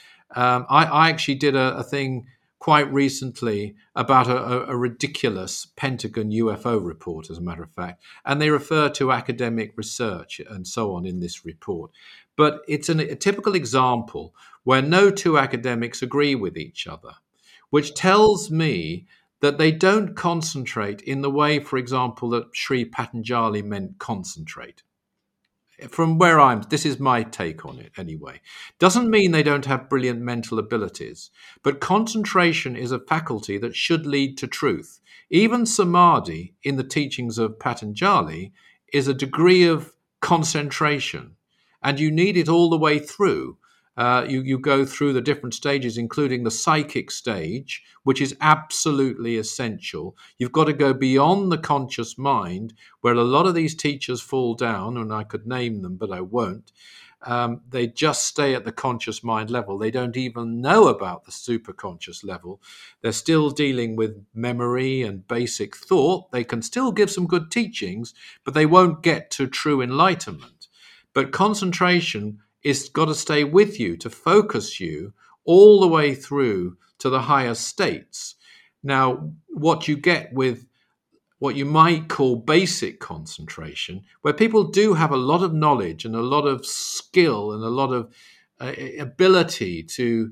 [SPEAKER 4] I actually did a thing quite recently about a ridiculous Pentagon UFO report, as a matter of fact. And they refer to academic research and so on in this report. But it's a typical example where no two academics agree with each other, which tells me that they don't concentrate in the way, for example, that Sri Patanjali meant concentrate. From where this is my take on it anyway. Doesn't mean they don't have brilliant mental abilities, but concentration is a faculty that should lead to truth. Even samadhi, in the teachings of Patanjali, is a degree of concentration, and you need it all the way through. You go through the different stages, including the psychic stage, which is absolutely essential. You've got to go beyond the conscious mind, where a lot of these teachers fall down, and I could name them, but I won't. They just stay at the conscious mind level. They don't even know about the superconscious level. They're still dealing with memory and basic thought. They can still give some good teachings, but they won't get to true enlightenment. But concentration is got to stay with you, to focus you all the way through to the higher states. Now, what you get with what you might call basic concentration, where people do have a lot of knowledge and a lot of skill and a lot of ability to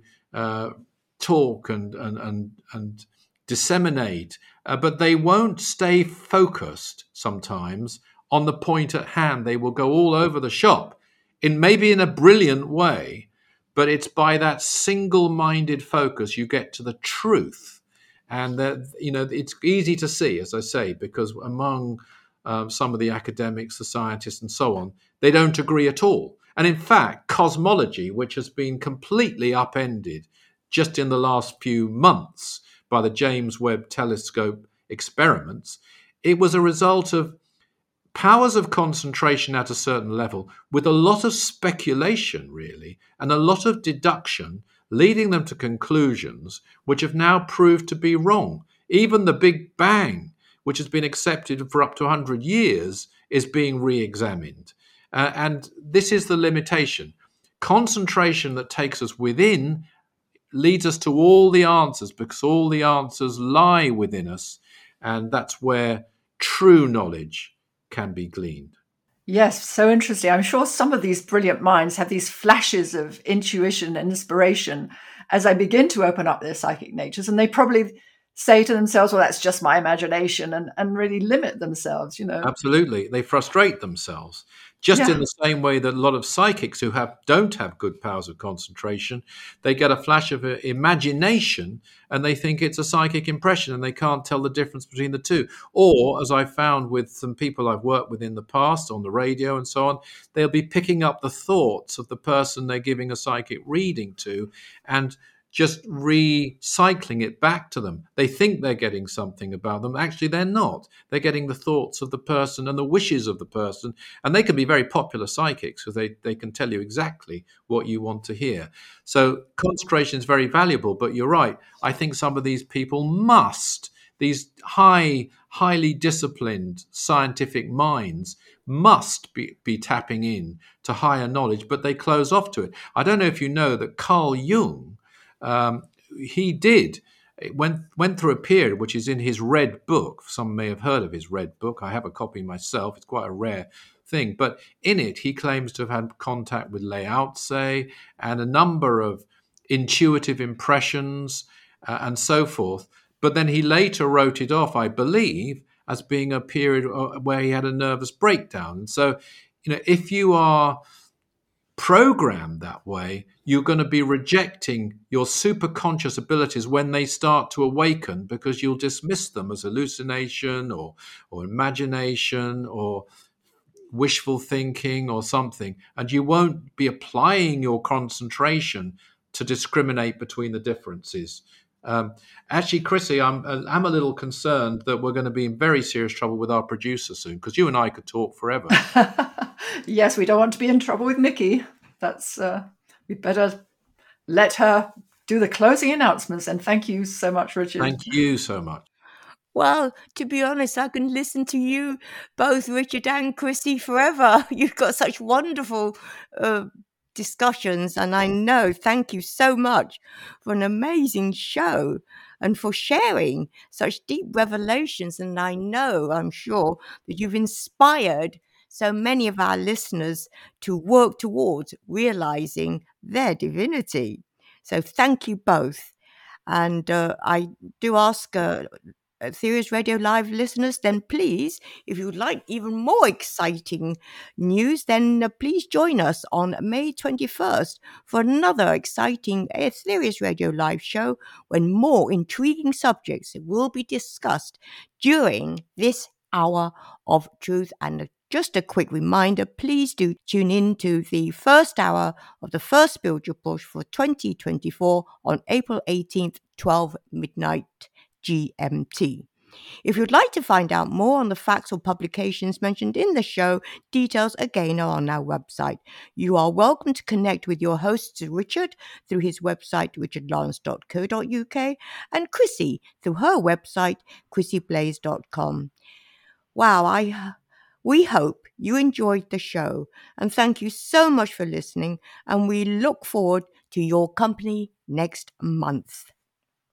[SPEAKER 4] talk and disseminate, but they won't stay focused sometimes on the point at hand. They will go all over the shop, maybe in a brilliant way, but it's by that single-minded focus you get to the truth. And it's easy to see, as I say, because among some of the academics, the scientists and so on, they don't agree at all. And in fact, cosmology, which has been completely upended just in the last few months by the James Webb Telescope experiments, it was a result of powers of concentration at a certain level with a lot of speculation, really, and a lot of deduction, leading them to conclusions which have now proved to be wrong. Even the Big Bang, which has been accepted for up to 100 years, is being re-examined. And this is the limitation. Concentration that takes us within leads us to all the answers, because all the answers lie within us. And that's where true knowledge can be gleaned.
[SPEAKER 3] Yes, so interesting. I'm sure some of these brilliant minds have these flashes of intuition and inspiration as I begin to open up their psychic natures, and they probably say to themselves, well, that's just my imagination, and really limit themselves,
[SPEAKER 4] Absolutely. They frustrate themselves. Just in the same way that a lot of psychics who don't have good powers of concentration, they get a flash of imagination and they think it's a psychic impression and they can't tell the difference between the two. Or, as I found with some people I've worked with in the past on the radio and so on, they'll be picking up the thoughts of the person they're giving a psychic reading to and just recycling it back to them. They think they're getting something about them. Actually, they're not. They're getting the thoughts of the person and the wishes of the person. And they can be very popular psychics because they can tell you exactly what you want to hear. So concentration is very valuable. But you're right. I think some of these people these highly disciplined scientific minds must be tapping in to higher knowledge, but they close off to it. I don't know if you know that Carl Jung, he went through a period, which is in his Red Book. Some may have heard of his Red Book. I have a copy myself. It's quite a rare thing. But in it, he claims to have had contact with Lao Tse and a number of intuitive impressions and so forth. But then he later wrote it off, I believe, as being a period where he had a nervous breakdown. And so, if you are programmed that way, you're going to be rejecting your superconscious abilities when they start to awaken, because you'll dismiss them as hallucination or imagination or wishful thinking or something, and you won't be applying your concentration to discriminate between the differences. Actually, Chrissy, I'm a little concerned that we're going to be in very serious trouble with our producer soon, because you and I could talk forever.
[SPEAKER 3] Yes, we don't want to be in trouble with Nikki. That's we'd better let her do the closing announcements. And thank you so much, Richard.
[SPEAKER 4] Thank you so much.
[SPEAKER 2] Well, to be honest, I can listen to you both, Richard and Chrissy, forever. You've got such wonderful discussions, and I know, thank you so much for an amazing show and for sharing such deep revelations. And I'm sure that you've inspired so many of our listeners to work towards realizing their divinity. So thank you both. And I do ask Ethereus Radio Live listeners, then please, if you would like even more exciting news, then please join us on May 21st for another exciting Ethereus Radio Live show when more intriguing subjects will be discussed during this hour of truth. And just a quick reminder, please do tune in to the first hour of the first spiritual push for 2024 on April 18th, 12 midnight GMT. If you'd like to find out more on the facts or publications mentioned in the show, details again are on our website. You are welcome to connect with your host, Richard, through his website, richardlawrence.co.uk, and Chrissy through her website, chrissyblaze.com. Wow, we hope you enjoyed the show, and thank you so much for listening, and we look forward to your company next month.